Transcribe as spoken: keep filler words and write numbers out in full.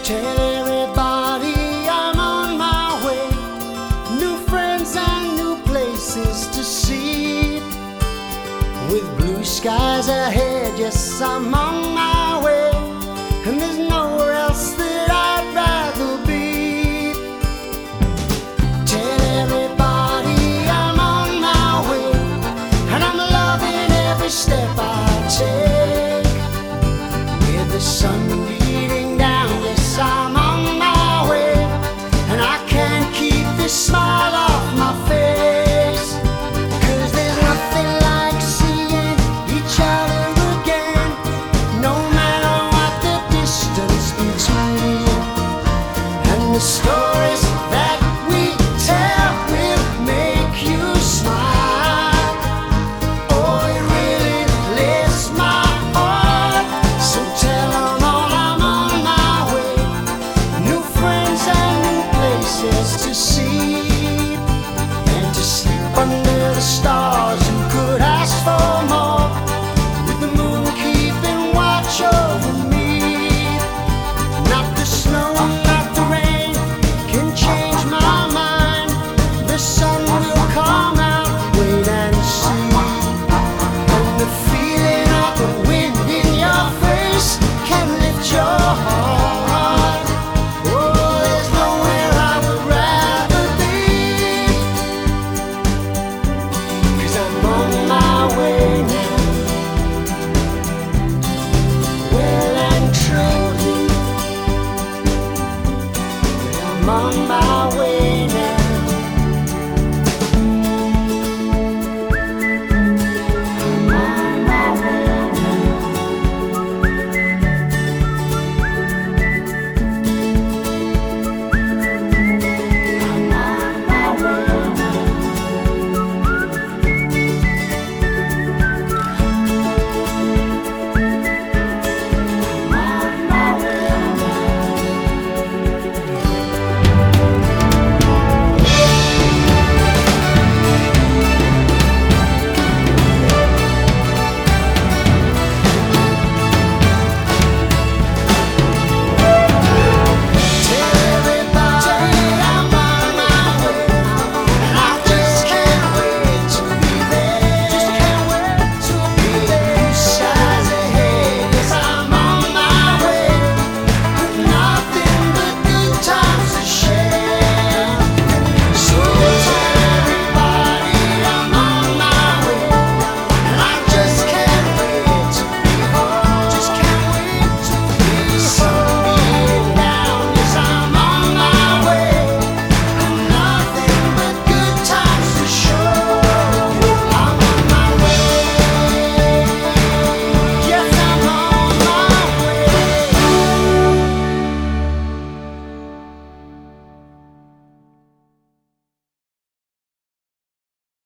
Tell everybody I'm on my way. New friends and new places to see. With blue skies ahead, yes, I'm on my way. And there's nowhere else that I'd rather be. Tell everybody I'm on my way. And I'm loving every step I take. With the sun beating down, yes, I'm on my way. And I can't keep this smile off my face. 'Cause there's nothing like seeing each other again, no matter what the distance between. And the stories that we tell will make you smile. Oh, it really lifts my heart. So tell 'em all I'm on my way. New friends and new places to see. And to sleep under the stars, who could ask for more? With the moon keeping watch over me. Not the snow, not the rain can change my mind. The sun will come out, wait and see. And the feeling of the wind in your face can lift your heart. Oh, there's nowhere I would rather be. 'Cause I'm on my way now, well and truly. I'm on my